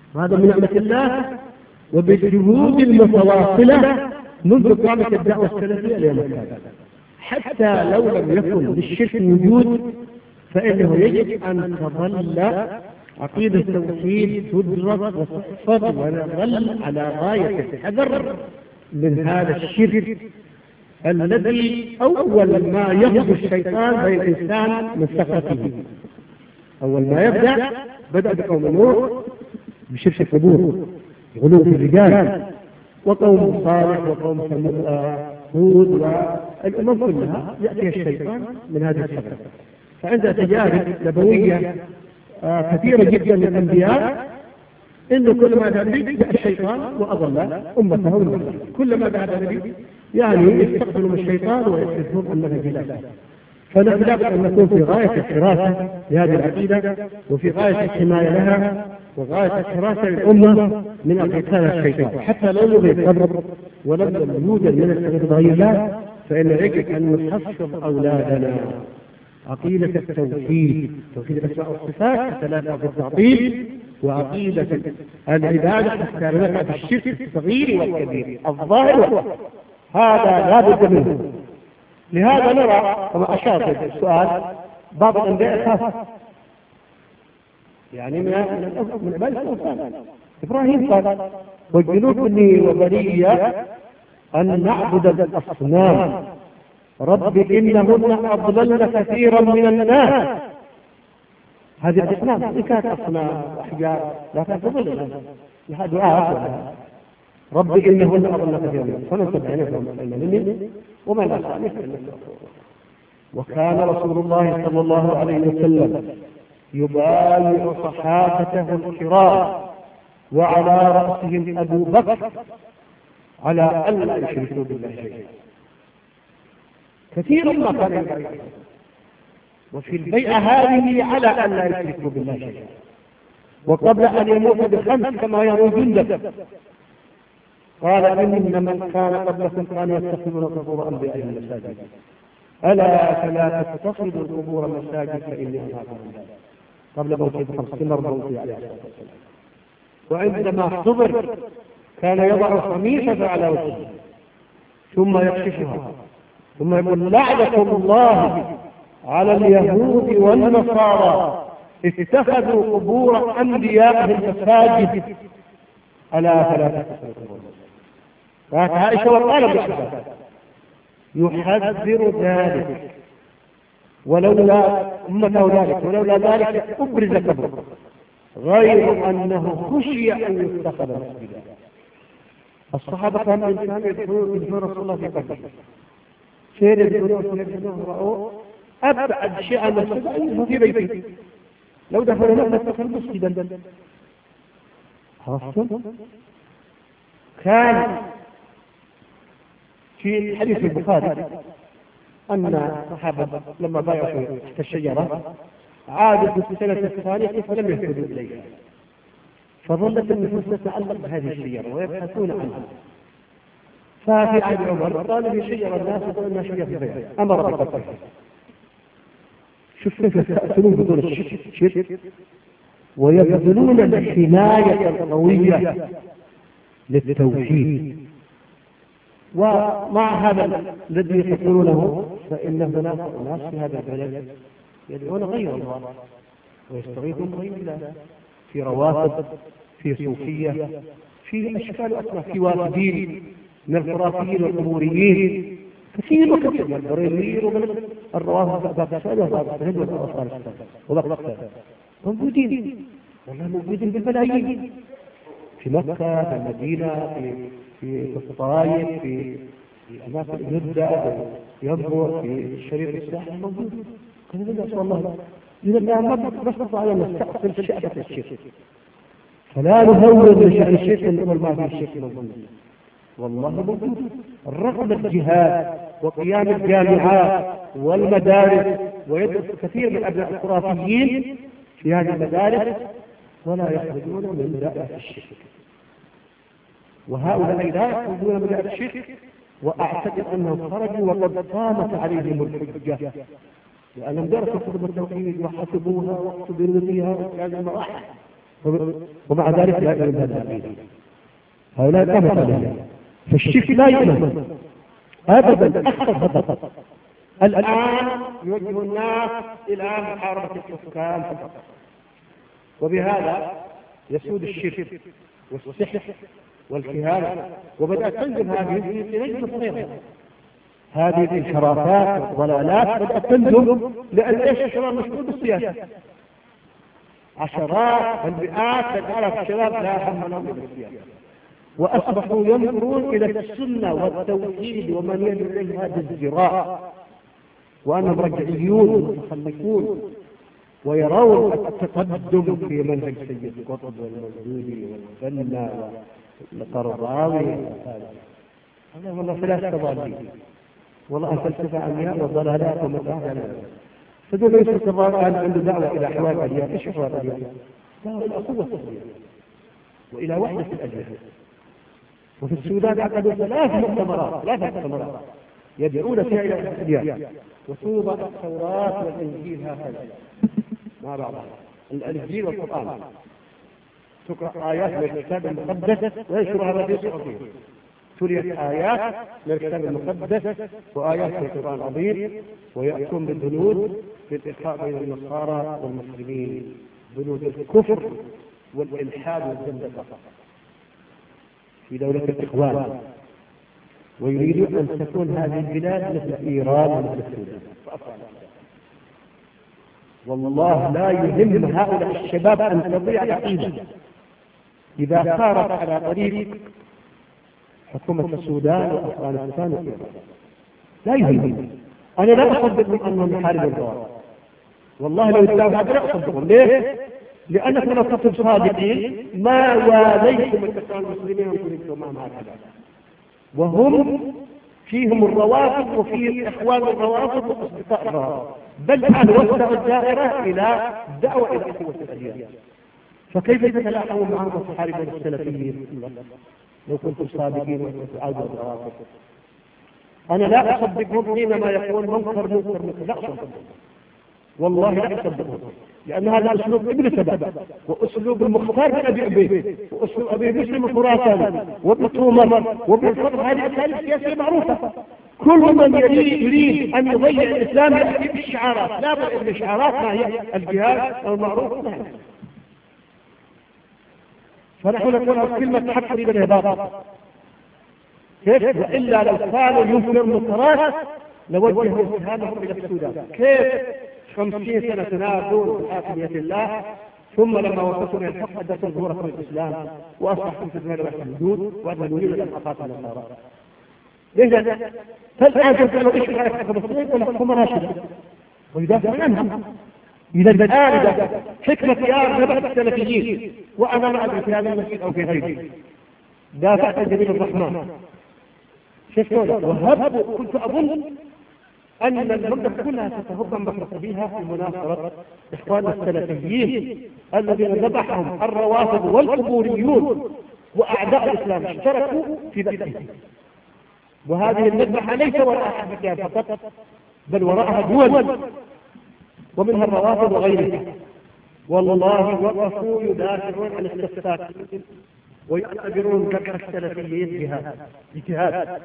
وهذا من نعمة الله وبالجهود المتواصلة منذ قامت الدعوة السلفية اليوم التالي. حتى لو لم يكن للشرك وجود فإنه يجب أن تظل عقيدة التوحيد تدرس وتحفظ، ونظل على غاية الحذر من هذا الشرك الذي أول ما يغزو الشيطان بين الإنسان من سقطه. أول ما بدأ بقوم نوح بشرك القبور، غلو في الرجال، وقوم صالح وقوم هود والأمم كلها يأتي الشيطان من هذه السبب. فعند تجارب نبوية كثيرة جدا من الأنبياء إنه كل ما ذهب نبي جاء الشيطان وأضل أمته والمسلمين. كل ما ذهب نبي يعني يستقبلوا من الشيطان ويحدثون أنه جلاله. فنحن لابد أن نكون في غاية الحراسة لهذه العقيدة، وفي غاية الحماية لها، وغاية الحراسة للأمة من قتال الشيطان، حتى لو يوجد قبر ولم يوجد من التغييرات فإن يجب أن نحفظ أولادنا عقيدة التوحيد، توحيد الأسماء والصفات، الثلاثة في التعطيل، وعقيدة العبادة حتى لا نقع في الشرك الصغير والكبير الظاهر، هذا لا بد منه. لهذا نرى كما أشار في السؤال بعض الأنبياء خاص يعني من عبادة الأوثان. إبراهيم قال: واجنبني وبني أن نعبد الأصنام رب إنهن أضللن كثيرا من الناس. هذه الأصنام إن كانت أصنام أحجار لا تضل لها دعاء رب إنهن أضللن كثيرا من الناس فننتبه لهم وما لا تعرف. وكان رسول الله صلى الله عليه وسلم يبايع صحابته الكرام وعلى رأسهم أبو بكر على ألا يشركوا بالله شيئا. كثير ما كان يبايع، وفي البيعة هذه على ألا يشركوا بالله شيئا، وقبل أن يموت بخمس كما يروي جندب قال: إن من كان قبلكم كانوا يتخذون قبور أنبيائهم مساجد ألا فلا تتخذوا القبور مساجد فإني أنهاكم عن ذلك. قبل موته ب5 مرات عليه الصلاة والسلام. وعندما احتضر كان يضع خميسة على وجهه ثم يكشفها ثم يقول: لعنة الله على اليهود والنصارى اتخذوا قبور أنبيائهم مساجد ألا فلا تتخذوا القبور. فهذا عائشة وقال بحبها يحذر ذلك، ولولا أمته ذلك ولولا ذلك أبرز قبره، غير أنه خشي أن يتخذ مسجدا. الصحابة كانوا يدخلون رسول الله في قبره، سير يدخلون رأوا أبعد شيء عن المسجد في بيته، لو دخلوا لم نتخذ مسجدا. عرفتم؟ كان في حديث البخاري أن الصحابة لما بايعوا تحت الشجرة عادوا في السنة الثانية فلم يهتدوا إليها، فظلت النفوس تتعلق بهذه الشجرة ويبحثون عنها. ففي عهد عمر قال في شجرة الناس يقول إنها شجرة البيع، أمر بقطعها. شوف كيف يستأثرون بدون الشرك ويبذلون الحماية القوية للتوحيد. ومع هذا الذي يقولونه فإن هناك ناس في هذا البلد يدعون غير الله ويستغيثون غير الله، في رواتب، في صوفية، في أشكال أخرى، في وافدين من الخرافيين والقبوريين كثير وكثير من البريمير ومن الروافد باب السعودية وباب الهند والأوصال وباب موجودين، والله موجودين بالملايين في مكة، في المدينة، في الطائف، في أماكن جدة، ينبع، في الشريف الساحل موجود. كان نسأل الله إذا ما نستطيع أن نستأصل شعبة الشرك، فلا نهون من شأن الشرك نقول ما في الشرك موجود، والله موجود. رغم الجهاد وقيام الجامعات والمدارس، ويدرس كثير من أبناء الخرافيين في هذه المدارس ولا يخرجون من دائرة الشرك، وهؤلاء لا يخرجون من دائرة الشرك، وأعتقد أنهم خرجوا وقد قامت عليهم الحجة، لأنهم درسوا كتب التوحيد وحسبوها واقتدروا بها وكان المراحل، ومع ذلك لا يؤمن بهذا العقيدة. هؤلاء لا مثل. فالشرك لا يؤمن أبدا أخذ. الآن يوجه الناس إلى محاربة الحكام فقط، وبهذا يسود الشرك والسحر والكهانة، وبدأت تنزل هذه في نجم صغيرة. هذه الانحرافات والضلالات بدأت تنزل لأن ايش الشباب مشغول بالسياسة. عشرات المئات آلاف الشباب لا هم لهم بالسياسة، وأصبحوا ينظرون إلى السنة والتوحيد ومن يدعو إلى هذا الزراء وأنهم رجعيون متخلفون، ويرون التقدم في منهج سيد قطب والموجودي والبنا والقرضاوي. هذا والله ثلاثة ضالين، والله فلسفة عمياء وضلالات ومتاهة. فدول يوسف الضال كان عنده دعوة إلى حوار الأديان. إيش حوار الأديان؟ دعوة إلى قوة الأديان وإلى وحدة الأديان. وفي السودان عقدوا ثلاث مؤتمرات يدعون فيها إلى الأديان، وتوضع التوراة والإنجيل هكذا مع بعضها، الإنجيل والقرآن، تقرأ آيات من الكتاب المقدس وينشرها في صحفه. تريت آيات من الكتاب المقدس وآيات من القرآن العظيم، ويأتون بالبنود للإخاء بين النصارى والمسلمين، بنود الكفر والإلحاد والزندقة في دولة الإخوان، ويريدون أن تكون هذه البلاد مثل إيران ومثل السودان. والله لا يهم هؤلاء الشباب أن تضيع العقيدة إذا سارت على طريق حكومة السودان وأفغانستان وإيران. لا يهم. أنا لا أصدقهم أنهم يحاربوا الروافض، والله لو ادعوا هذا لا أصدقهم. ليه؟ لأنكم لو كنتم صادقين ما واليتم الإخوان المسلمين وكنتم معهم هكذا، وهم فيهم الروافض وفيه إخوان الروافض وأصدقاء الروافض، بل الآن وسعوا الدائرة إلى دعوة إلى قوة الأديان. فكيف تتلاحمون معهم وتحاربون السلفيين لو كنتم صادقين وتعادوا الروافض؟ أنا لا أصدقهم حينما يقول منكر لا أصدقهم، والله لا أصدقهم، لأن هذا أسلوب ابن سبأ وأسلوب المختار بن أبي عبيد وأسلوب أبي مسلم الخراساني وابن تومر وابن فضل. هذه أساليب سياسية معروفة. كل من يريد أن يضيع الإسلام يأتي بالشعارات، لا بد من شعارات ما هي الجهاد أو المعروف. فنحن نقول كلمة حق قريبة الإهباط. كيف؟ وإلا لو كانوا ينكروا المنكرات لوجهوا اتهامهم إلى السودان. كيف 50 سنة تنادون بحاكمية الله، ثم لما وصلتم إلى الحق حدثوا ظهوركم الإسلام وأصبحتم تدعون إلى الحدود وأن نريد أن أقاتل النصارى. لذا فالآن تسألوا إيش رأيك في فلسطين ولا حكومة راشدة ويدافع عنها. إذا الآن حكمة يا نبأ السلفيين، وأنا لا أدري في هذا المسجد أو في غيره، دافعت عن جميل الرحمن شفتوا وهبوا. كنت أظن أن المملكة كلها ستهب مخلص بها في مناصرة إخواننا السلفيين الذين ذبحهم الروافض والقبوريون وأعداء الإسلام اشتركوا في ذبحهم. وهذه المذبحة ليس وراءها مكان فقط، بل وراءها دول ومنها الروافض وغيرها. والله وقفوا يدافعون عن الاستفتاء ويعتبرون ذبح السلفيين جهاد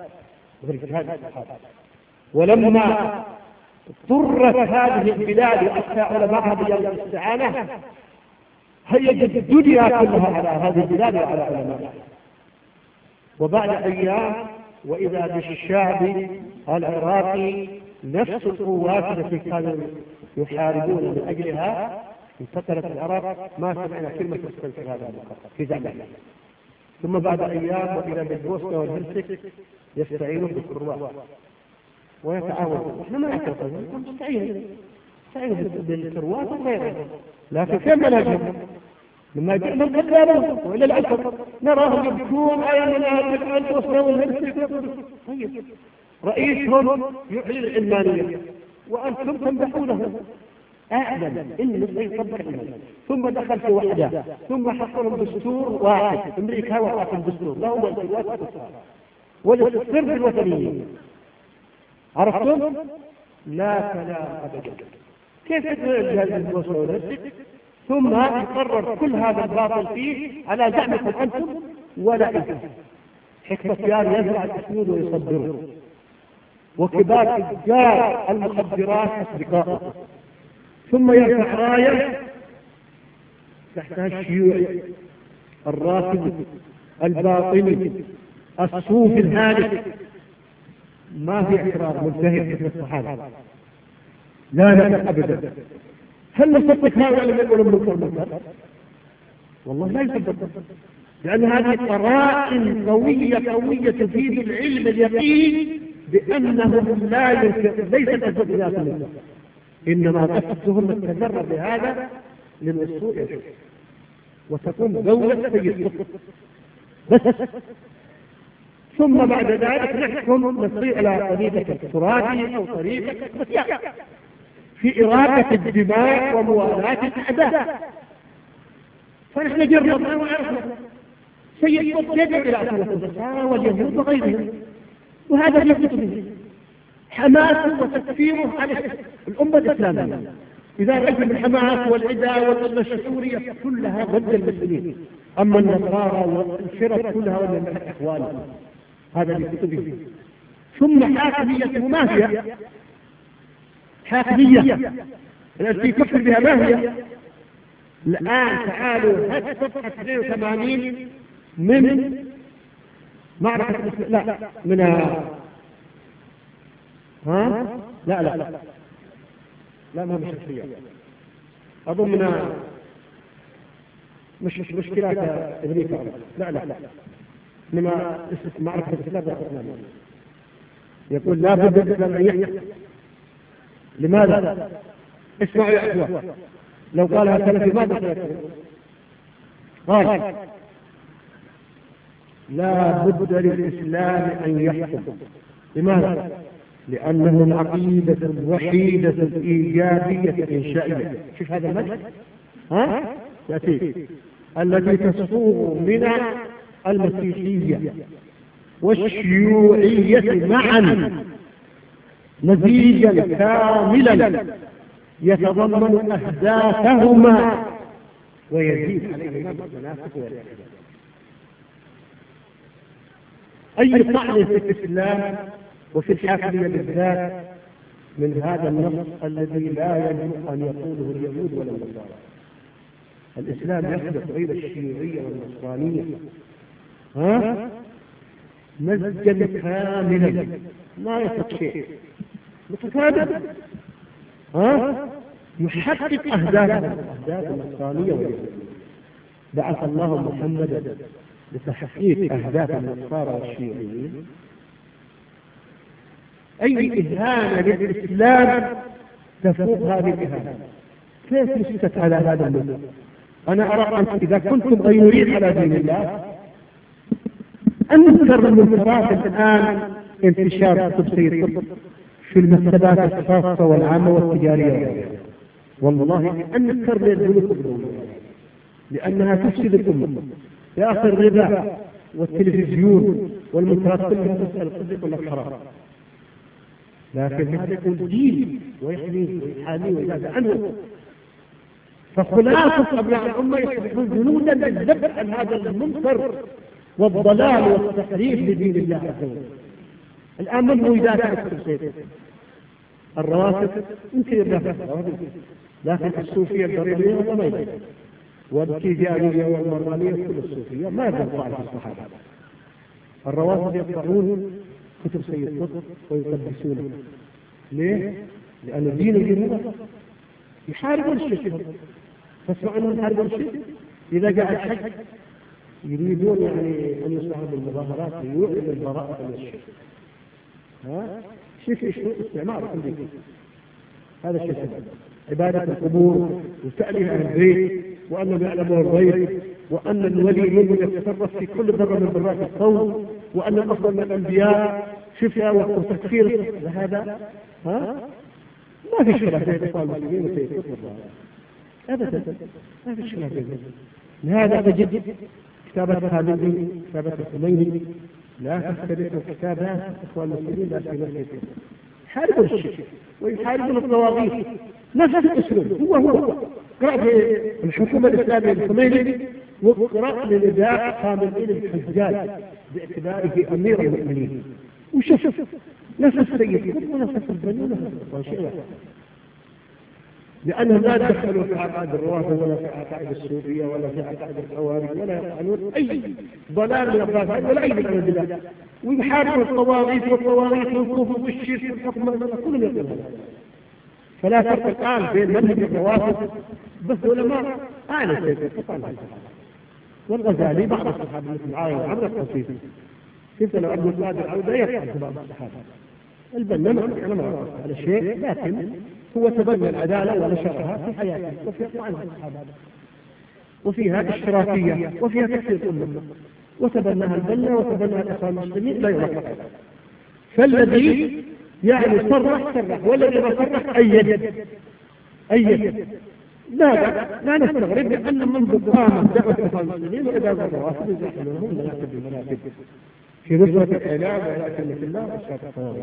ولما اضطرت هذه البلاد وأتى علماءها بجانب الاستعانة هيجت الدنيا كلها على هذه البلاد وعلى علمائها. وبعد أيام وإذا بالشعب العراقي نفس القوات التي كانوا يحاربون من أجلها انتصرت العراق، ما سمعنا كلمة تسكن في هذا المقام في زعمه. ثم بعد أيام وإذا بالبوسنة والهرسك يستعينون بالكروات ويتعاونون. نحن ما نعتقد نستعين بالكروات وغيرها، لكن كم منهجهم لما جئنا كذابون وإلى العصر نراهم يبكون أيامنا بالبوسنة والهرسك. طيب رئيسهم يعلن العلمانية وأنتم تمدحونه. أعلم إنه سيطبق المنهج، ثم دخل في وحدة، ثم حصلوا دستور واحد. أمريكا وقعت الدستور لا هو الكروات والسر الوطنيين. عرفتم؟ لا كلام أبدا. كيف تدعو الجهاز البوسنة والهرسك ثم يقرر كل هذا الباطل فيه على زعمكم أنتم ولا إنتم. حكمة يار يزرع الأسود ويصدره، وكبار تجار المخدرات أصدقائه، ثم يرفع راية تحتها الشيوعي الرافض الباطني الصوفي الهالك. ما في اعتراض منتهي في الصحابة، لا أبدا. هل نصدق هذا لم يقول المنكر؟ والله لا يصدق، لأن هذه قرائن قوية تفيد العلم اليقين بأنهم لا ينكر، ليست أسباب ذاتهم، إنما قصدهم التجرب بهذا للوصول وتكون دولة سيد بس. ثم بعد ذلك نحكم نصير على طريقة التراثي أو طريقة في إراقة الدماء وموالاة الأعداء. فنحن جربنا وعرفنا سيد قطب يدعو إلى أسلة النصارى واليهود وغيرهم، وهذا يثبت به حماسه وتكفيره على الأمة الإسلامية. إذا رجل الحماس والعداء والأمة الشعورية كلها ضد المسلمين، أما النصارى والشرك كلها ضد أخوانهم، هذا بكتبه. ثم حاكميته ما هي؟ حاكمية التي كفر بها ما هي؟ الآن تعالوا هات صفحة 82 من معركة لا من لا ما مش شخصية، أظن من مش مشكلات أمريكا، لا لما معركة الإسلام يقول لا بد الإسلام أن يحكم. لماذا؟ اسمعوا يا أخوة، لو قالها سلفي ماذا سيكون؟ قال لا بد للإسلام أن يحكم. لماذا؟ لأنه العقيدة الوحيدة الإيجابية الإنشائية. شوف هذا المجد يأتي التي تصوغ من المسيحية والشيوعية معا مزيجا كاملا يتضمن أهدافهما ويزيد عليهما بالتنافس والاعتدال. أي طعن في الإسلام وفي الحاكمية بالذات من هذا النص الذي لا يجب أن يقوله اليهود ولا النصارى. الإسلام يخلق غير الشيوعية والنصرانية مزجا كاملا ما يفرق شيء، متكامل يحقق أهداف النصرانية واليهود. بعث الله محمدا لتحقيق أهداف النصارى والشيوعيين. أي إهانة للإسلام تفوق هذه الإهانة؟ كيف نسكت على هذا المنكر؟ أنا أرى أن إذا كنتم غيورين على دين الله، أنكر المنكرات الآن انتشار كتب سيد قطب في المكتبات الخاصة والعامة والتجارية، والله أنكر للذنوب لأنها تفسد الأمة. يا أخي الربا والتلفزيون والمنكرات كلها تسأل الصدق ولا الحرام، لكن هذا يكون دين ويحميه ويحاميه ويدافع عنه. فخلاصة أبناء الأمة يصبحون جنودا للذب عن هذا المنكر والضلال والتحريف لدين الله عز وجل. الآن من هو يدافع عن السيد؟ الرواتب يمكن يدافع، لكن الصوفية الضريبية وما يدافع، والتجارية والمرانية كل الصوفية ما يدافع عن الصحابة. الرواتب يقرؤون كتب سيد قطب ويقدسونه. ليه؟ لأن دين الجنوب يحاربون الشرك. تسمع أنهم يحاربون الشرك؟ إذا جاء الحج يريدون يعني أن يصنعوا بالمظاهرات ليعلنوا البراءة من الشرك. شرك استعمار أمريكي، هذا الشرك. عبادة القبور وتأليه أهل البيت، وأنهم يعلموا الغيب، وأن الولي منهم يتصرف في كل ذرة من ذرات الكون، وأن الأفضل من الأنبياء شفاء وتكفير. هذا ما في خلاف بين الإخوان المسلمين وسيد قطب أبدا، ما في خلاف بينهم. لهذا تجد كتابة خالدي، كتابة الخميني لا تختلف كتابات الإخوان المسلمين لا في نفس يحاربون الشرك ويحاربون الطواغيت، نفس الأسلوب هو اقرأ في الحكومة الإسلامية الخميني، واقرأ لنداء خامنئي الحجاج باعتباره أمير المؤمنين، وشوف نفس السيد ونفس البني ونفس شيء واحد، لأنهم لا دخلوا في عقائد الروافض ولا في عقائد الصوفية ولا في عقائد الخوارج ولا يفعلون أي ضلال من الضلال ولا أي من البدع، ويحاربوا الطواغيت والطواغيت والكفر والشرك والحكم كلهم يقولون. فلا فرق الآن بين منهج الروافض بس علماء أعلى شيء والغزالي بعض الصحابة مثل عاية وعمر القصير، كيف لو أبو سعد العودة يفعل بعض الصحابة. البنا أنا ما أعرف على شيء، لكن هو تبنى العدالة ونشرها في حياته وفي عنها الصحابة، وفيها اشتراكية وفيها تكفير الأمة، وتبناها البنا وتبناها الإخوان المسلمين لا يرفض. فالذي يعني صرح والذي ما صرح أيد. لا نستغرب لأن منذ قامت دعوة الإخوان المسلمين وإذا الروافض يزاحمونهم لا يكتب المنافذ في نصرة الإعلام ولا كلمة الله والشاطئ الطوارئ.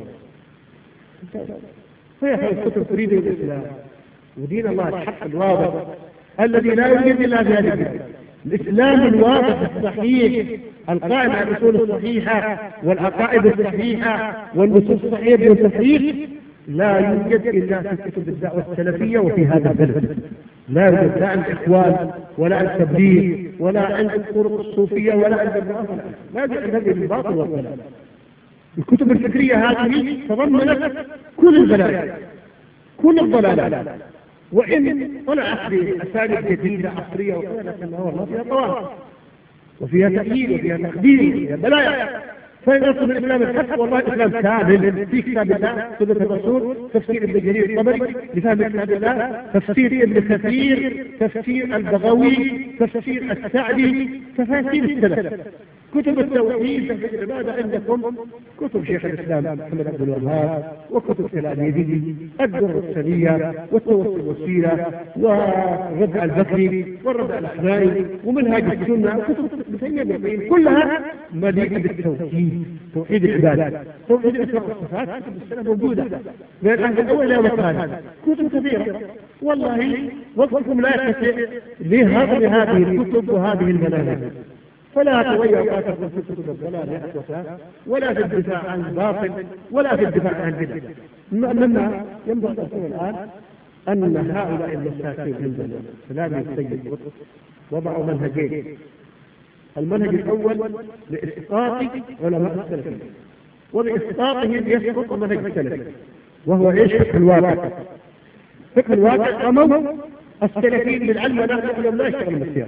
فيا الكتب تريد الإسلام ودين الله الحق الواضح الذي لا يوجد إلا في هذه الكتب. الإسلام الواضح الصحيح القائم على الأصول الصحيحة والعقائد الصحيحة والنصوص الصحيحة والتصحيح لا يوجد إلا في كتب الدعوة السلفية وفي هذا البلد. لا يوجد لا عند الإخوان ولا عند التبليغ ولا عند الطرق الصوفية ولا عند الرافضة، لا يوجد عند هذه الباطل والضلال. الكتب الفكرية هذه تضمنت كل البلايا كل الضلالات، وإن طلعت بأساليب جديدة عصرية لكنها والله فيها طوارئ وفيها تأييد وفيها تخدير وفيها بلايا. فإن أصل الإسلام الحق والله الإسلام كامل في كتاب الله سنة الرسول، تفسير ابن جرير الطبري لفهم كتاب الله، تفسير ابن كثير، تفسير البغوي، تفسير السعدي، تفاسير السلف، كتب التوحيد في العبادة عندكم كتب شيخ الإسلام محمد عبد الوهاب وكتب تلاميذه الدر السنية والتوسل الوسيلة والردع البكري والردع الأخلاقي ومنهاج السنة وكتب ابن كلها مليئة بالتوحيد، توحيد العبادة، توحيد الأسماء والصفات. كتب السنة موجودة من العهد الأول إلى مكان، كتب كثيرة والله وقتكم لا يستطيع لهضم هذه الكتب وهذه المناهج. فلا تضيعوا اوقاتكم في كتب الضلال ولا في الدفاع عن الباطل ولا في الدفاع عن البدع. مما ينبغي الان ان هؤلاء المساكين عندنا سلام السيد وضعوا منهجين. المنهج الاول لاسقاط علماء السلف، وباسقاطهم يسقط منهج السلف، وهو ايش؟ فقه الواقع. فقه الواقع رموا السلفيين بالعلم ونحن لا يشتغل بالسياسة.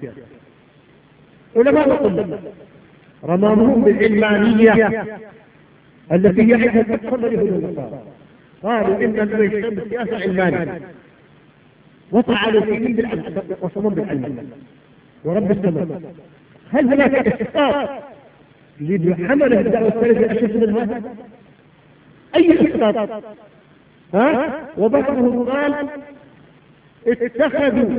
علماء الطب رمامهم بالعلمانية التي يعرفها تكفر اليهود والنصارى، قالوا إن الذي بالسياسة علماني، وطعنوا فيهم بالعلم وصمم بالعلم ورب السماء. هل هناك اسقاط لحمله الدعوة السلفية أشد من هذا؟ أي اسقاط؟ وبعضهم قال اتخذوا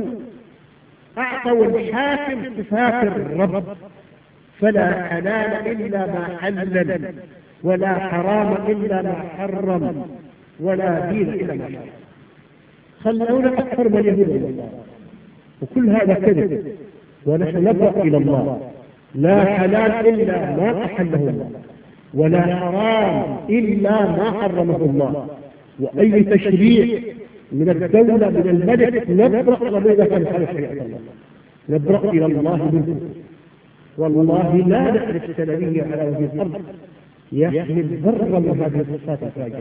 أعطوا الحاكم صفات الرب فلا حلال إلا ما حلل ولا حرام إلا ما حرم ولا دين إلا ما شرع. خلونا أكثر من يهود، وكل هذا كذب. ونحن نبرأ إلى الله، لا حلال إلا ما أحله الله ولا حرام إلا ما حرمه الله. وأي تشريع من الدولة من الملك نبرأ إذا كان على شريعة الله، نبرأ إلى الله منه. والله لا نعرف سلبية على وجه الأرض يحمل ذرة من هذه الصفات الفاجرة،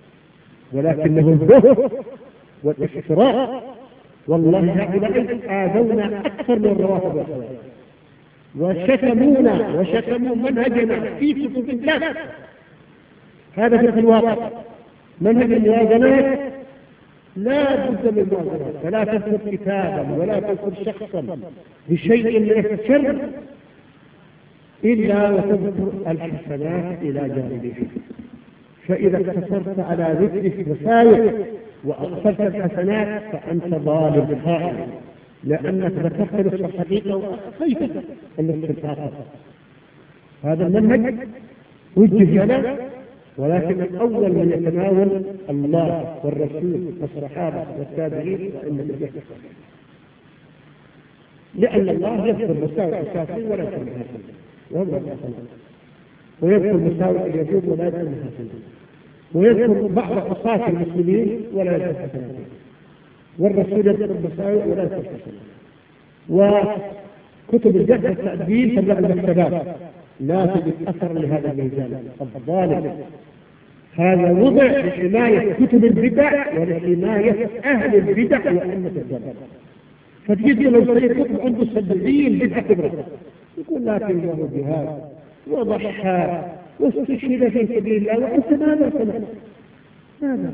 ولكنه البهت والافتراء. والله هؤلاء آذونا أكثر من الروافض والخوارج، وشتمونا وشتموا منهجنا في كتب الله. هذا في الواقع منهج الموازنات لا بد من الموازنات، فلا تذكر كتابا ولا تذكر شخصا بشيء من الشر إلا وتذكر الحسنات إلى جانبه. فإذا اقتصرت على ذكر المساوئ وأغفلت الحسنات فأنت ظالم خائن، لأنك ذكرت نصف الحقيقة وأخفيت النصف الآخر. هذا المنهج وجه لنا، ولكن الأول من يتناول الله والرسول والصحابة والتابعين وأئمة الفقه. لأن الله يذكر مساوئ الكافرين ولا يذكر المحاسنين، ويذكر مساوئ اليهود ولا يذكر المحاسنين، ويذكر بعض عصاة المسلمين ولا يذكر حسناتهم، والرسول يذكر المساوئ ولا يذكر الحسنات. وكتب الجهل والتأديب تبلغ المكتبات لا تجد أثر لهذا الميزان الظالم. هذا وضع لحماية كتب البدع ولحماية أهل البدع وأئمة الضلال. فتجد لو سيكون عنده 70 بدعة كبرى يقول لكن له جهاد وضحى واستشهد في سبيل الله وأنت ماذا سمعت؟ ماذا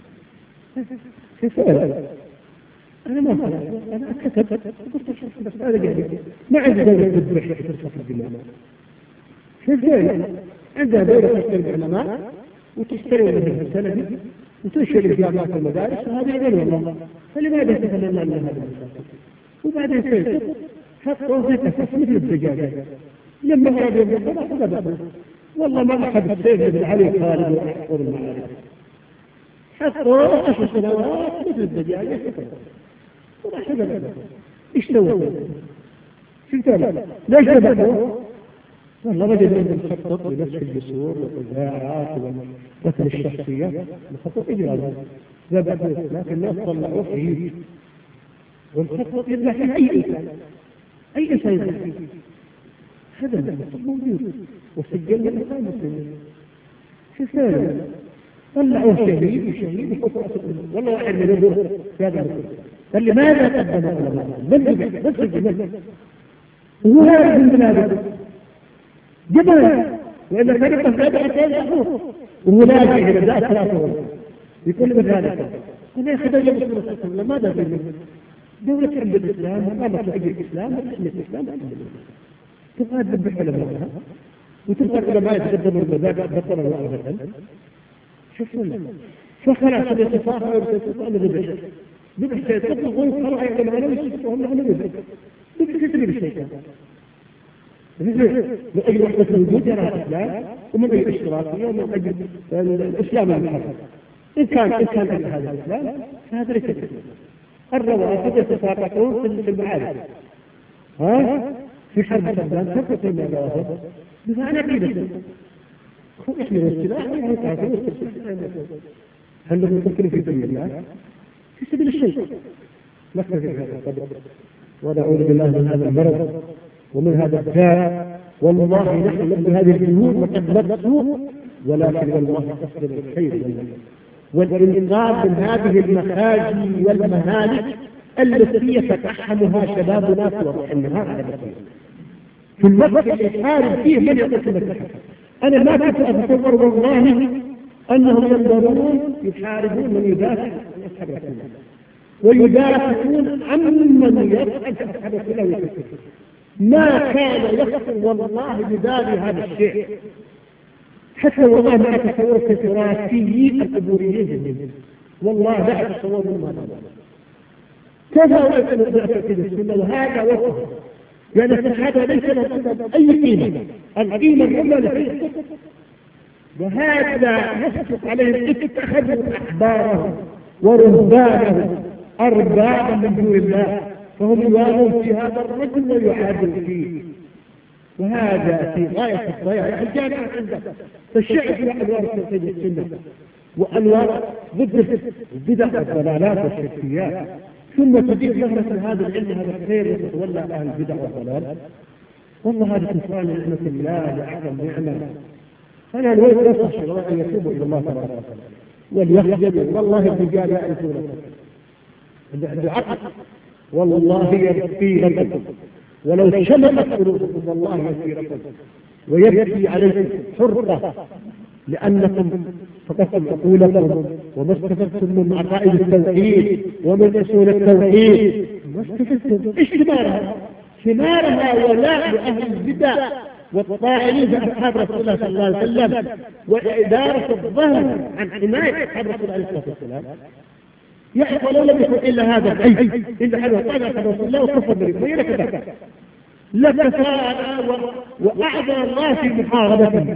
سمعت؟ أنا ما سمعت، أنا كتبت قلت بس هذا جاهز ما عندي دولة تذبح في تصف الدماء. شوف زين عندها دولة تشتري العلماء وتشتري منها السند وتنشر الجامعات والمدارس، وهذا غير والله. فلماذا تتمنى من هذا المسافر؟ وبعدين سيد حطوا في تفص مثل الدجاجة لما أرادوا بالضبط فبدأوا والله ما أحد السيد بن علي خالد وأحفظ المعارف حطوا 10 سنوات مثل الدجاجة وراح بدأوا. إيش سووا؟ شو تابع؟ ليش بدأوا؟ والله رجل يخطط لنسخ الجسور والإذاعات وقتل الشخصيات الخطط إجرامي لكن الناس طلعوا فيه والخطط يذبح فيه أي إنسان يذبح فيه. هذا الخطط موجود وسجلنا الإنسان مسلمين. شو ثاني؟ طلعوا شهيد وشهيد والله واحد من يدور في هذا الكتب قال لي ماذا قدم العلماء؟ من ذبح؟ من سجل؟ هو هذا من بلاده جبل وإلا فريقا فاتحتين أخوه وملاجئ إلى ذات 3 يقول بذلك أنا أخذ أجل بسم الله ماذا في دولة عند الإسلام وقامت لأجل الإسلام وتحمي الإسلام تبغى تذبح علماءها وتبغى العلماء يتقدموا المذاكرة بطلوا وأبدا. شوفوا فخلاص يتفاخر ويتفاخر ذبح الشيطان يقول خلوا علماءنا ويشتفهم لهم ذبح كثير الشيطان من أجل وحدة الوجود يرى الإسلام ومن أجل الاشتراكية ومن أجل الإسلام المحرم. إن كان أجل هذا الإسلام فهذا ليس الإسلام. الروافض يتساقطون في المعارك في حرب صدام تفقط من الروافض بمعنى عقيدة هو يحمل السلاح ويحمل الكافر هل لم يفكروا في سبيل الله؟ في سبيل الشيء نكتفي بهذا القدر ونعوذ بالله من هذا المرض ومن هذا الداء. والله نحن نبذل هذه الجهود وقد نبذل ولكن والله تصل الخير والإنقاذ من هذه المخاجي والمهالك التي يتقحمها شبابنا في وضع النهار على بصير في الوقت اللي حارب فيه من يقتل. أنا ما كنت أتصور والله أنهم ينظرون يحاربون من يدافع عن أصحاب رسول الله ويدافعون عمن يفعل في أصحاب رسول الله. ما كان يحصل والله بدال هذا الشيء حتى والله ما أتصور في تراثي القبوريين والله لا أتصور ما كذا وأنا في السنة وهذا وصف لأن الصحابة ليس لهم أي قيمة. القيمة الأولى لفيه وهذا يسقط عليهم اتخذوا أحبارهم ورهبانهم أربابا من دون الله فهم يوالون في هذا الرجل ويعادل فيه وهذا في غاية الضياع. الجامعة عندك فالشعب إلى أنوار التوحيد والسنة وأنوار ضد البدع والضلالات والشركيات ثم تضيف نهرة هذا العلم هذا الخير وتتولى أهل البدع والضلال. والله هذا كفران نعمة الله لأعظم نعمة. أنا الوالد نصح الله أن يتوبوا إلى الله تبارك وتعالى وليخجلوا والله الرجال يعرفون العقل والله يبكي لكم ولو شملت قلوبكم والله يبكي لكم ويبكي عليكم حرقة لأنكم فقدتم عقولكم وما استفدتم من عقائد التوحيد ومن أصول التوحيد ما استفدتم. إيش ثمارها ولاء لأهل البدع والطاعنين بأصحاب رسول الله صلى الله عليه وسلم وإدارة الظهر عن حماية أصحاب رسول الله عليه الصلاة والسلام. يعني ولو لم يكن إلا هذا العيب إلا هذا طبعا رسول الله وكفر بالإسلام لكذا لكفاء وأعظم الله في محاربته.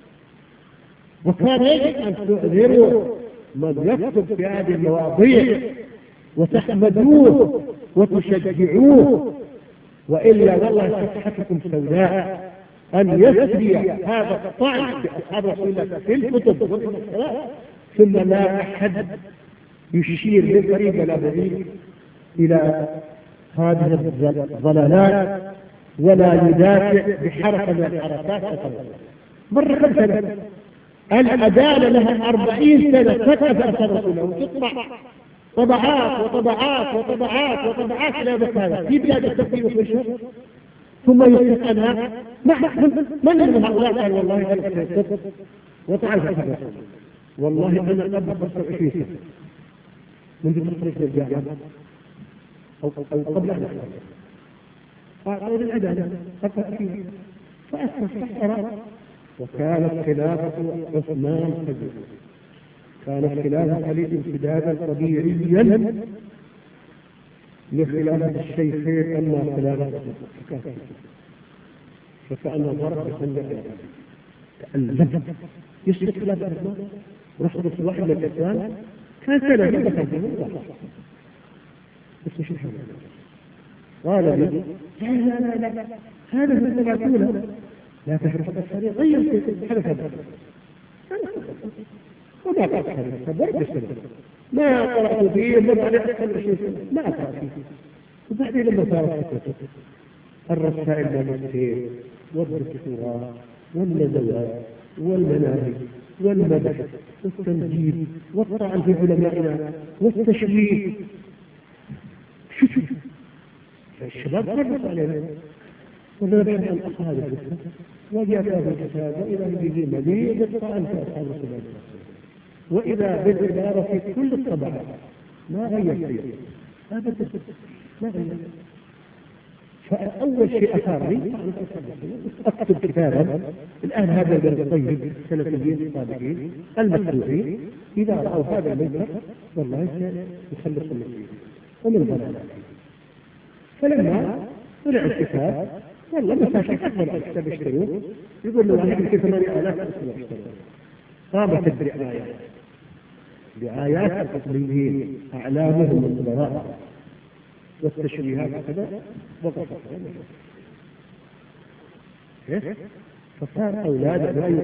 وكان يجب أن تعذروا من يكتب في هذه المواضيع وتحمدوه وتشجعوه وإلا والله صفحتكم سوداء أن يسري هذا الطعن بأصحاب رسول الله في الكتب والمسألة ثم لا أحد يشير بالطريق ولا بعيد إلى هذه الضلالات ولا يدافع بحركة من الحركات. مرة 5 سنة العدالة لها 40 سنة تقف أصحاب رسول الله وتطبع طبعات وطبعات وطبعات وطبعات إلى هذا في بلاد التقديم والتشهير ثم يصدق أنها من من هؤلاء قال والله أنا سيصدق وطعن في الرسول والله أنا قبل 25 سنة منذ تخرج الجامعة أو قبل أن أعطوا العدالة فأسرع وكانت خلافة عثمان خليفة كانت خلافة علي امتدادا طبيعيا لخلافة الشيخين أما خلافة فكأن ضرب خندق تألم يسلك خلافة عثمان رفض صلاح من الإسلام كان سنة من بخلفه بس مش الحمد قال لي لا هذا من الثلاثون لا تحرق السريع غير في حدث هذا وما قرأت هذا ما قرأت فيه مر عليه أكثر 20 سنة ما قرأت فيه وبعدين لما صارت فترة الرسائل والمسير والدكتوراه والنزوات والمناهج والمدح والتنجيل والطعن في علمائنا والتشويه شوف الشباب فرص علينا وذلك أن أصحاب الكتاب وجاء هذا الكتاب وإذا به مليء بالطعن في أصحاب الكتاب وإذا بالعبارة في كل الطبعات ما غير فيه أبدا ما غير. فأول شيء أثارني أكتب كتابا الآن هذا الطيب السلفيين الصادقين المتبوعين إذا رأوا هذا المنكر والله يخلص المسلمين ومن ضلال. فلما طلع الكتاب والله مساكين أكبر الكتاب يشتروه يقول له واحد في 8000 أسبوع قامت برعايات التقليديين أعلامهم الكبراء والتشريهات كذا وقفت فصار أولاد لا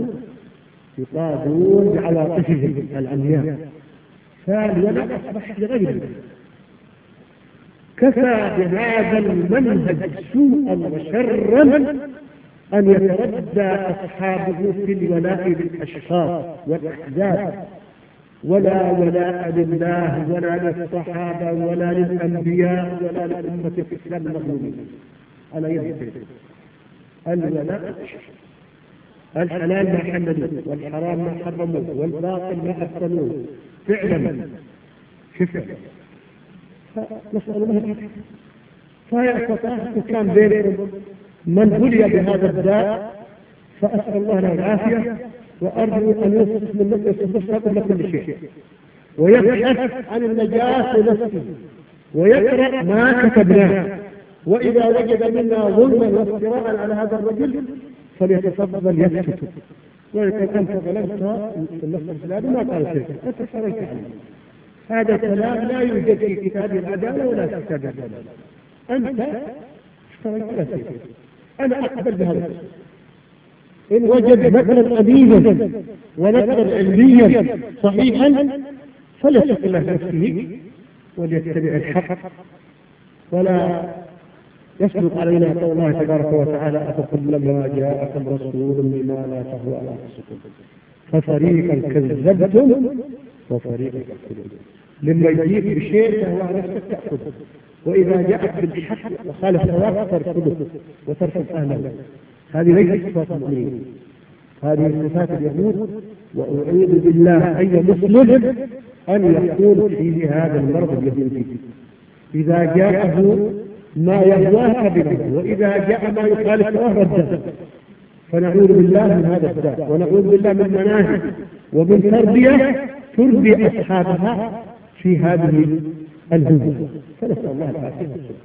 يقادون بعلاقتهم العمياء فالولد أصبح لغيره. كفى بهذا المنهج سوءا وشرا أن يتردى أصحابه في الولاء للأشخاص والأحزاب ولا ولاء لله ولا للصحابة ولا للأنبياء ولا للأمة الإسلام المظلومين على يد الولاء الحلال ما حللوه والحرام ما حرموه والباطل ما أبطلوه فعلا شفا فنسأل الله العافية. فيا كان بينكم من بلي بهذا الداء فأسأل الله له العافية وأرجو أن يصف من نفسه قبل كل شيء ويبحث عن النجاة لنفسه ويقرأ ما كتبناه وإذا وجد منا ظلما وافتراء على هذا الرجل فليتفضل يسكت ويقول أنت ظلمت النفس الإسلامي ما قال شيء أنت شريت عنه. هذا الكلام لا يوجد في كتاب العدالة ولا في كتاب العدالة. أنت اشتريت على شيء أنا أقبل بهذا. إن وجد نقلا أمينا ونقلا علميا صحيحا فليتق الله نفسه وليتبع الحق ولا يسبق علينا قول الله تبارك وتعالى أفكلما جاءكم رسول بما لا تهوى أنفسكم ففريقا كذبتم وفريقا تكذبون. لما يجيك بشيء تهوى نفسك تأخذه وإذا جاءك بالحق وخالف هواك ترفضه وترفض أهله. هذه ليست صفات المؤمنين هذه صفات اليهود. وأعوذ بالله أي مسلم أن يكون فيه هذا المرض اليهودي إذا جاءه ما يهواه قبله وإذا جاء ما يخالف هواه رده. فنعوذ بالله من هذا الداء ونعوذ بالله من مناهج ومن تربية تربي أصحابها في هذه الهمة. فنسأل الله العافية.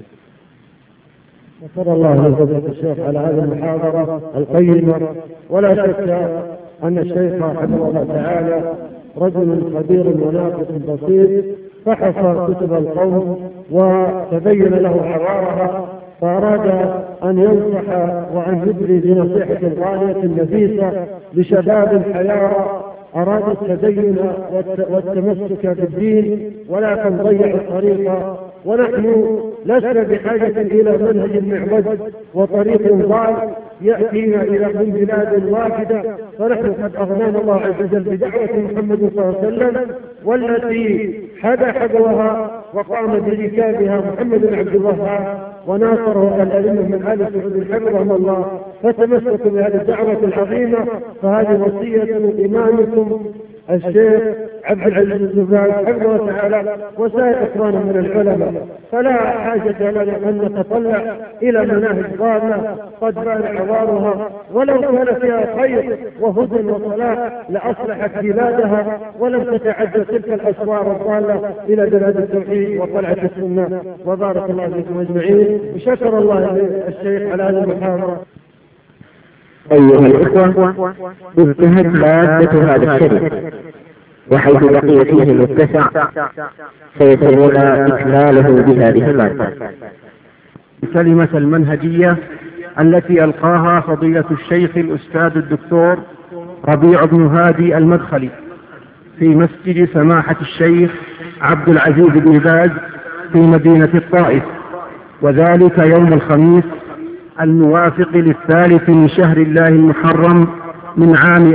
وصلى الله وسلم الشيخ على هذه المحاضرة القيمة. ولا شك أن الشيخ رحمه الله تعالى رجل خبير وناطق بسيط فحص كتب القوم وتبين له حوارها فأراد أن ينصح وأن يبري بنصيحة غالية نفيسة لشباب الحيارى أرادوا التدين والتمسك بالدين ولكن ضيعوا الطريق. ونحن لسنا بحاجة إلى منهج معوج وطريق ضال يأتينا إلى من بلاد واحدة، فنحن قد أغنانا الله عز وجل بدعوة محمد صلى الله عليه وسلم، والتي حدا حذوها وقام بركابها محمد بن عبد الوهاب وناصره الأئمة من آل سعود حفظهم الله، فتمسكوا بهذه الدعوة العظيمة. فهذه وصية إمامكم الشيخ عبد العزيز بن باز حفظه الله تعالى وسائر إخواننا من العلماء. فلا حاجة لنا أن نتطلع إلى مناهج ضالة قد بان عوارها، ولو كان فيها خير وهدى وصلاح لأصلحت بلادها ولم تتعدى تلك الأسوار الضالة إلى بلاد التوحيد وطلعة السنة. وبارك الله فيكم أجمعين، وشكر الله الشيخ على هذه المحاضرة. أيها الإخوة، انتهت مادة هذا الشريط، وحيث بقي فيه المتسع سيتمون إكماله بهذه المادة. الكلمة المنهجية التي ألقاها فضيلة الشيخ الأستاذ الدكتور ربيع بن هادي المدخلي في مسجد سماحة الشيخ عبد العزيز بن باز في مدينة الطائف، وذلك يوم الخميس الموافق 3 من شهر الله المحرم من عام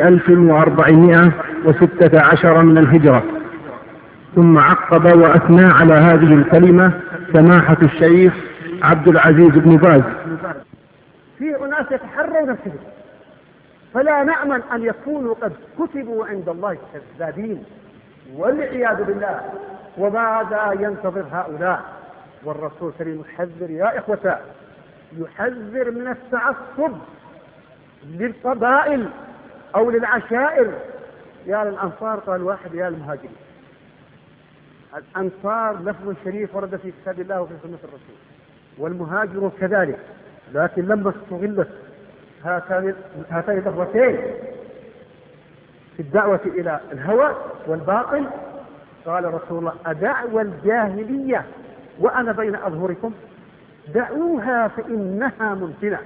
1416 من الهجرة. ثم عقب وأثنى على هذه الكلمة سماحة الشيخ عبد العزيز بن باز: في أناس يتحرون الكذب، فلا نأمن أن يكونوا قد كتبوا عند الله كذابين والعياذ بالله. وماذا ينتظر هؤلاء؟ والرسول الكريم يحذر يا إخوة، يحذر من التعصب للقبائل أو للعشائر. يا للأنصار قال واحد يا للمهاجرين. الأنصار لفظ شريف ورد في كتاب الله وفي سنة الرسول، والمهاجر كذلك، لكن لما استغلت هاتان اللفظتين في الدعوة إلى الهوى والباطل قال رسول الله: أدعوى الجاهلية وأنا بين أظهركم؟ دعوها فإنها ممتنة.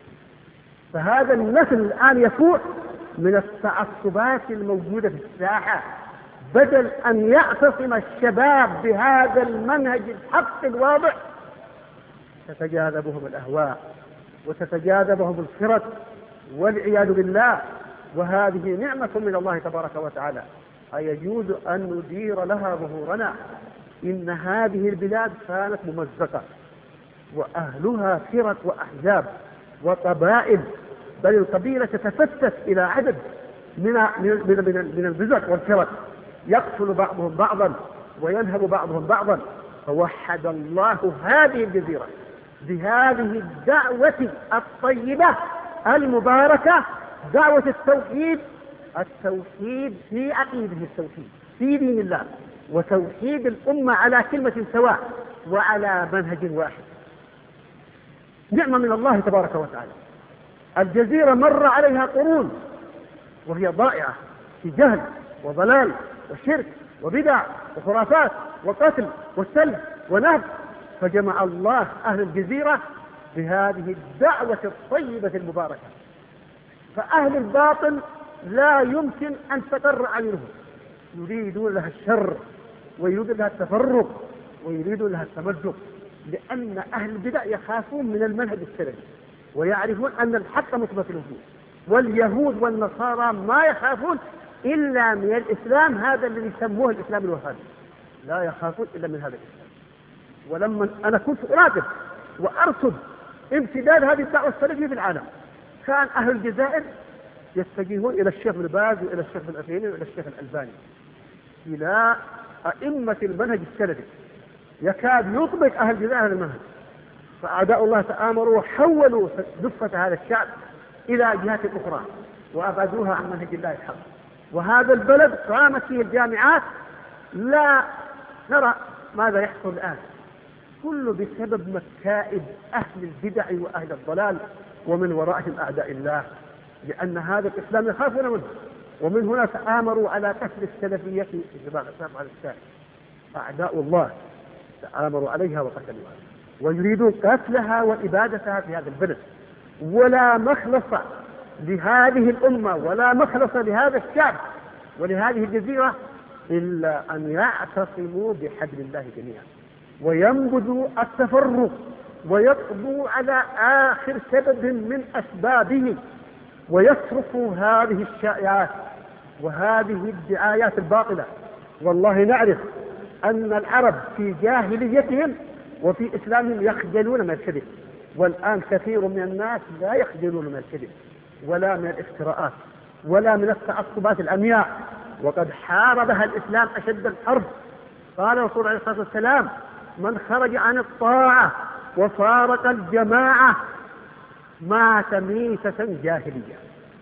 فهذا النسل الآن يفوح من التعصبات الموجودة في الساحة، بدل أن يعتصم الشباب بهذا المنهج الحق الواضح تتجاذبهم الأهواء وتتجاذبهم الفرق والعياذ بالله. وهذه نعمة من الله تبارك وتعالى، أيجوز أن ندير لها ظهورنا؟ إن هذه البلاد كانت ممزقة وأهلها فرق وأحزاب وقبائل، بل القبيلة تتفتت إلى عدد من البزق والفرق، يقتل بعضهم بعضا وينهب بعضهم بعضا. فوحد الله هذه الجزيرة بهذه الدعوة الطيبة المباركة، دعوة التوحيد. التوحيد في عقيدة التوحيد في دين الله، وتوحيد الأمة على كلمة سواء وعلى منهج واحد. نعمة من الله تبارك وتعالى. الجزيرة مر عليها قرون وهي ضائعة في جهل وضلال وشرك وبدع وخرافات وقتل وسلب ونهب، فجمع الله أهل الجزيرة بهذه الدعوة الطيبة المباركة. فأهل الباطل لا يمكن أن تقر أعينهم، يريدون لها الشر ويريدون لها التفرق ويريدون لها التمزق، لأن أهل البدع يخافون من المنهج السلفي ويعرفون أن الحق مثبت فيه. واليهود والنصارى ما يخافون إلا من الإسلام، هذا الذي يسموه الإسلام الوهابي، لا يخافون إلا من هذا الإسلام. ولما أنا كنت أراقب وأرصد امتداد هذه الدعوة السلفية في العالم، كان أهل الجزائر يتجهون إلى الشيخ بن باز وإلى الشيخ بن عثيمين وإلى الشيخ الألباني، إلى أئمة المنهج السلفي، يكاد يطبق أهل الجزائر هذا المنهج. فأعداء الله تآمروا وحولوا دفة هذا الشعب إلى جهات أخرى وأبعدوها عن منهج الله الحق. وهذا البلد قامت فيه الجامعات، لا نرى ماذا يحصل الآن، كله بسبب مكائد أهل البدع وأهل الضلال، ومن ورائهم أعداء الله، لأن هذا الإسلام يخافون منه. ومن هنا تآمروا على قتل السلفية في جبال الإسلام على الساحل. أعداء الله تآمروا عليها وقتلوها. ويريدون قتلها وإبادتها في هذا البلد. ولا مخلص لهذه الأمة ولا مخلص لهذا الشعب ولهذه الجزيرة إلا أن يعتصموا بحبل الله جميعا وينبذوا التفرق ويقضوا على آخر سبب من أسبابه ويصرفوا هذه الشائعات وهذه الدعايات الباطلة. والله نعرف أن العرب في جاهليتهم وفي إسلامهم يخجلون من الكذب، والآن كثير من الناس لا يخجلون من الكذب ولا من الافتراءات ولا من التعصبات العمياء، وقد حاربها الإسلام أشد الحرب. قال الرسول عليه الصلاة والسلام: من خرج عن الطاعة وفارق الجماعة مات ميتة جاهلية.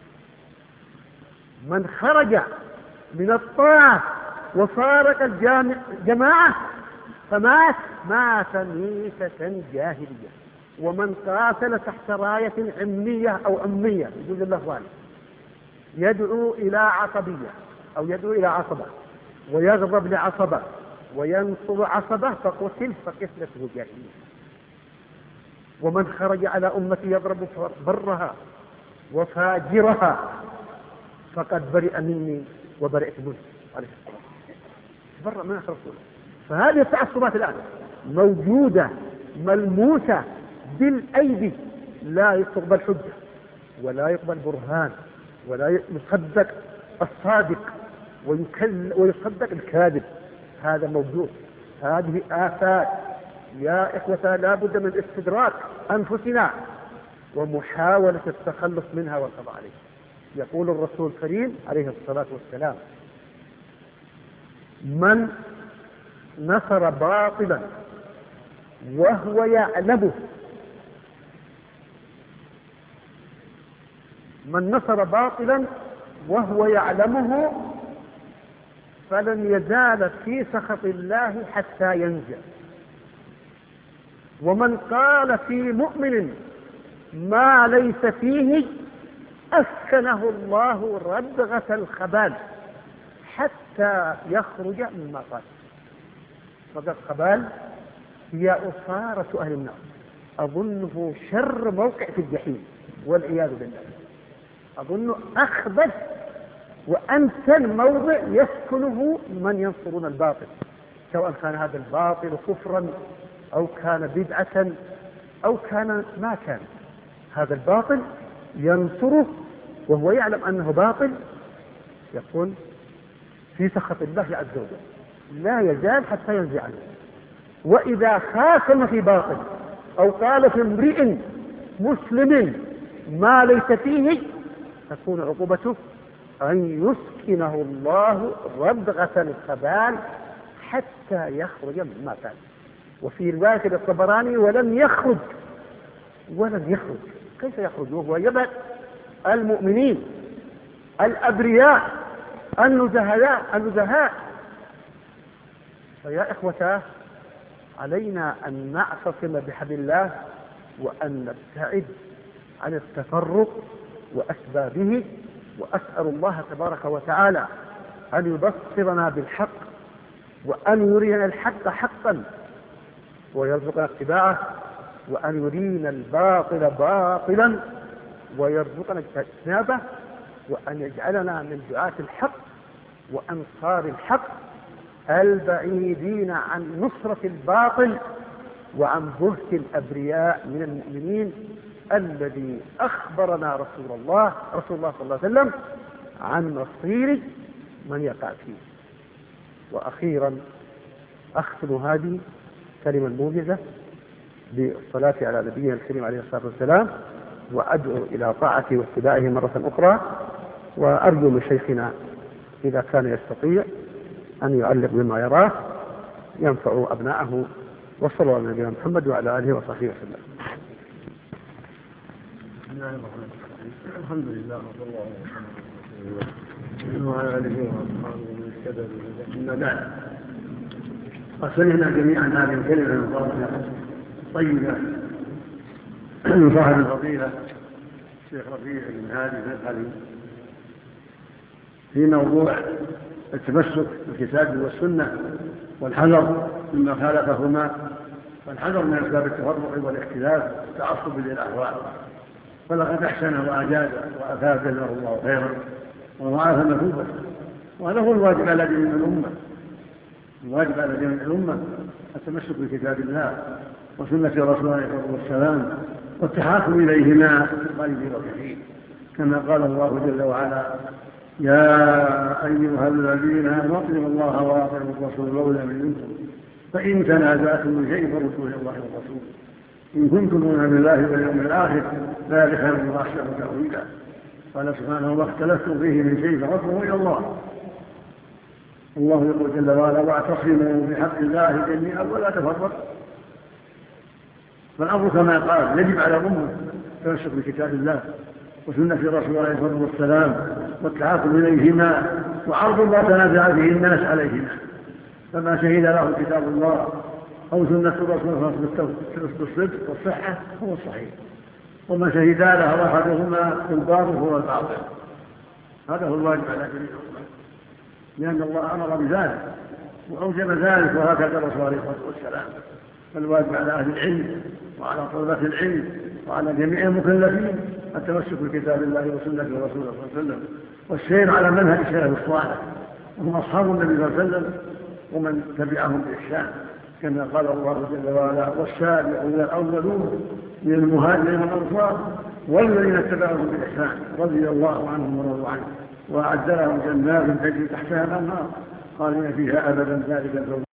من خرج من الطاعة وفارق الجماعة مات ميتة جاهلية. ومن قاتل تحت راية عمية أو أمية يقول الله يدعو إلى عصبية أو يدعو إلى عصبة ويغضب لعصبة وينصر عصبة فقتل فقتلته جاهلية. ومن خرج على أمتي يضرب برها وفاجرها فقد برئ مني وبرئت منه عليه الصلاة والسلام. برأ من رسوله. فهذه التعصبات الآن موجودة ملموسة بالأيدي، لا يقبل حجة ولا يقبل برهان ولا يصدق الصادق ويصدق الكاذب. هذا موجود. هذه آفات يا إخوة لا بد من استدراك أنفسنا ومحاولة التخلص منها والقضاء عليها. يقول الرسول الكريم عليه الصلاة والسلام: من نصر باطلا وهو يعلمه، من نصر باطلا وهو يعلمه فلن يزال في سخط الله حتى ينزل. ومن قال في مؤمن ما ليس فيه أسكنه الله ردغة الخبال حتى يخرج مما قال. ردغة الخبال هي أصارة أهل النار، أظنه شر موقع في الجحيم والعياذ بالله. أظن أخبث وأنسن موضع يسكنه من ينصرون الباطل، سواء كان هذا الباطل كفرا أو كان بدعة أو كان ما كان. هذا الباطل ينصره وهو يعلم أنه باطل، يكون في سخط الله عز وجل لا يزال حتى ينزع عنه. وإذا خاصم في باطل أو قال في امرئ مسلم ما ليس فيه تكون عقوبته أن يسكنه الله ردغة الخبال حتى يخرج مما كان. وفي رواية الطبراني: ولن يخرج. كيف يخرج وهو يبعد المؤمنين الأبرياء النزهاء؟ فيا إخوة علينا أن نعتصم بحبل الله وأن نبتعد عن التفرق وأسبابه. وأسأل الله تبارك وتعالى أن يبصرنا بالحق وأن يرينا الحق حقا ويرزقنا اتباعه، وأن يرينا الباطل باطلا ويرزقنا اجتنابه، وأن يجعلنا من دعاة الحق وأنصار الحق البعيدين عن نصرة الباطل وعن بهت الأبرياء من المؤمنين الذي أخبرنا رسول الله صلى الله عليه وسلم عن مصير من يقع فيه. وأخيرا أختم هذه كلمة موجزة بالصلاة على نبينا الكريم عليه الصلاة والسلام، وأدعو إلى طاعته واتباعه مرة أخرى، وأرجو من شيخنا إذا كان يستطيع أن يعلق بما يراه ينفع أبناءه. وصلى الله على نبينا محمد وعلى آله وصحبه وسلم. الحمد لله وصلى الله وسلم وعلى آله وأصحابه ومن اهتدى بهداه. أما بعد، قد سمعنا جميعا هذه الكلمة المباركة طيبة من صاحب الفضيلة الشيخ ربيع بن هادي المدخلي في موضوع التمسك بالكتاب والسنة والحذر مما خالفهما فالحذر من أسباب التفرق والاختلاف والتعصب للأهواء. فلقد أحسن وأجاد وأفاد جزاه الله خيرا وضاعف مثوبته. وهذا هو الواجب على جميع الأمة. الواجب على جميع الأمة التمسك بكتاب الله وسنة رسوله عليه الصلاة والسلام والتحاكم إليهما في القليل والكثير، كما قال الله جل وعلا: يا أيها الذين آمنوا اطيعوا الله وأطيعوا الرسول أولى منكم فإن تنازعتم من شيء فردوه إلى الله والرسول إن كنتم تؤمنون بالله واليوم الآخر ذلك خير وأحسن تأويلا. قال سبحانه: وما اختلفتم فيه من شيء فحكمه إلى الله. الله يقول جل وعلا: واعتصموا بحق الله جميعا ولا تفرقوا. فالأمر كما قال يجب على الأمة التمسك بكتاب الله وسنة رسوله عليه الصلاة والسلام والتحاكم إليهما وعرض ما تنازع فيه الناس عليهما. فما شهد له كتاب الله أو سنة الرسول بالصدق والصحة هو الصحيح، وما شهد له أحدهما بالباطل هو الباطل. هذا هو الواجب على جميع الأمة، لأن الله أمر بذلك وأوجب ذلك، وهكذا الرسول عليه الصلاة والسلام. فالواجب على أهل العلم وعلى طلبة العلم وعلى جميع المكلفين التمسك بكتاب الله وسنة رسوله صلى الله عليه وسلم والسير على منهج السلف الصالح وهم أصحاب النبي صلى الله عليه وسلم ومن تبعهم بإحسان، كما قال الله جل وعلا: والسابقون الأولون من المهاجرين والأنصار والذين اتبعهم بإحسان رضي الله عنهم ورضوا عنه وأعد لهم جنات تجري تحتها الأنهار خالدين فيها أبدا ذلك الفوز